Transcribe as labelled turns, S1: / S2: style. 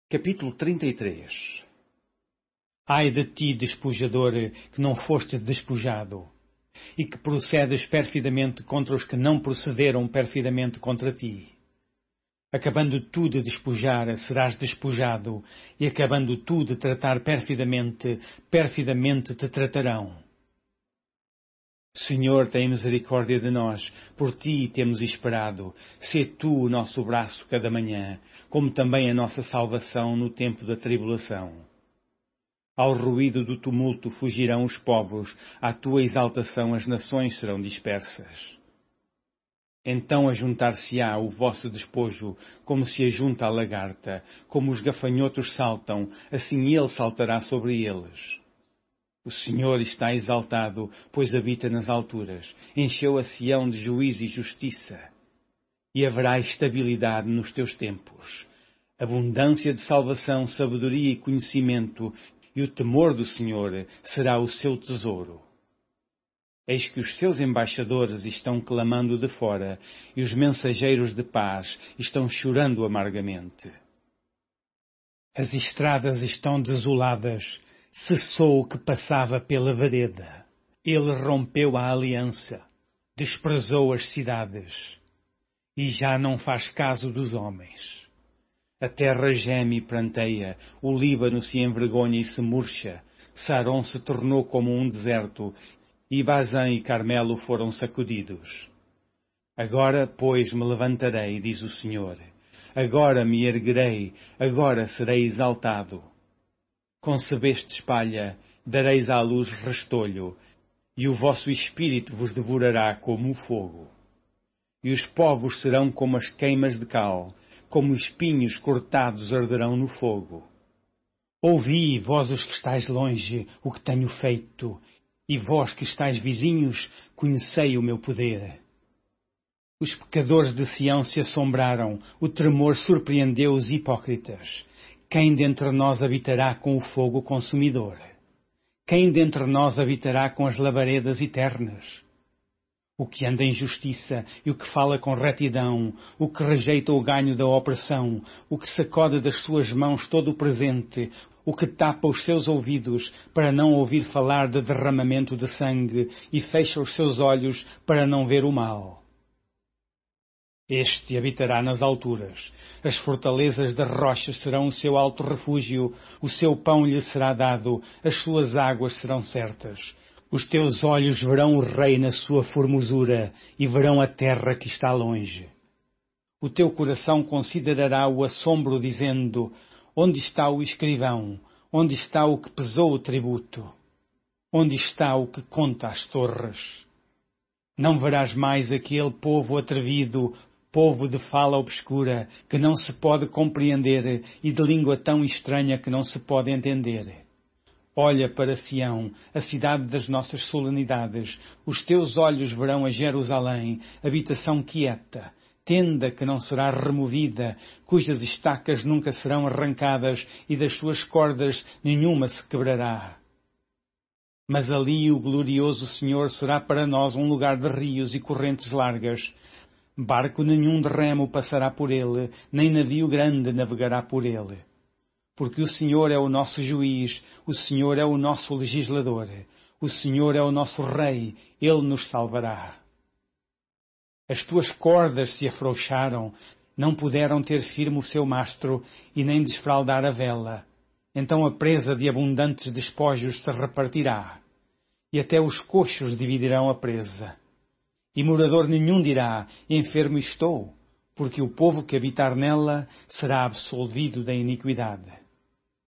S1: Capítulo 33. Ai de ti, despojador, que não foste despojado, e que procedes perfidamente contra os que não procederam perfidamente contra ti. Acabando tu de despojar, serás despojado, e acabando tu de tratar perfidamente, perfidamente te tratarão. Senhor, tem misericórdia de nós, por ti temos esperado. Sê tu o nosso braço cada manhã, como também a nossa salvação no tempo da tribulação. Ao ruído do tumulto fugirão os povos, à tua exaltação as nações serão dispersas. Então ajuntar-se-á o vosso despojo, como se ajunta a lagarta, como os gafanhotos saltam, assim ele saltará sobre eles. O Senhor está exaltado, pois habita nas alturas. Encheu a Sião de juízo e justiça. E haverá estabilidade nos teus tempos. Abundância de salvação, sabedoria e conhecimento, e o temor do Senhor será o seu tesouro. Eis que os seus embaixadores estão clamando de fora, e os mensageiros de paz estão chorando amargamente. As estradas estão desoladas. Cessou o que passava pela vereda. Ele rompeu a aliança, desprezou as cidades, e já não faz caso dos homens. A terra geme e pranteia, o Líbano se envergonha e se murcha, Saron se tornou como um deserto, e Bazã e Carmelo foram sacudidos. Agora, pois, me levantarei, diz o Senhor. Agora me erguerei, agora serei exaltado. Concebestes palha, dareis à luz restolho, e o vosso espírito vos devorará como o fogo. E os povos serão como as queimas de cal, como espinhos cortados arderão no fogo. Ouvi, vós os que estáis longe, o que tenho feito, e vós que estáis vizinhos, conhecei o meu poder. Os pecadores de Sião se assombraram, o tremor surpreendeu os hipócritas. Quem dentre nós habitará com o fogo consumidor? Quem dentre nós habitará com as labaredas eternas? O que anda em justiça e o que fala com retidão, o que rejeita o ganho da opressão, o que sacode das suas mãos todo o presente, o que tapa os seus ouvidos para não ouvir falar de derramamento de sangue e fecha os seus olhos para não ver o mal. Este habitará nas alturas. As fortalezas das rochas serão o seu alto refúgio. O seu pão lhe será dado. As suas águas serão certas. Os teus olhos verão o rei na sua formosura e verão a terra que está longe. O teu coração considerará o assombro, dizendo: onde está o escrivão? Onde está o que pesou o tributo? Onde está o que conta as torres? Não verás mais aquele povo atrevido, povo de fala obscura, que não se pode compreender, e de língua tão estranha que não se pode entender. Olha para Sião, a cidade das nossas solenidades. Os teus olhos verão a Jerusalém, habitação quieta, tenda que não será removida, cujas estacas nunca serão arrancadas, e das suas cordas nenhuma se quebrará. Mas ali o glorioso Senhor será para nós um lugar de rios e correntes largas. Barco nenhum de remo passará por ele, nem navio grande navegará por ele. Porque o Senhor é o nosso juiz, o Senhor é o nosso legislador, o Senhor é o nosso rei, ele nos salvará. As tuas cordas se afrouxaram, não puderam ter firme o seu mastro e nem desfraldar a vela. Então a presa de abundantes despojos se repartirá, e até os coxos dividirão a presa. E morador nenhum dirá: enfermo estou, porque o povo que habitar nela será absolvido da iniquidade.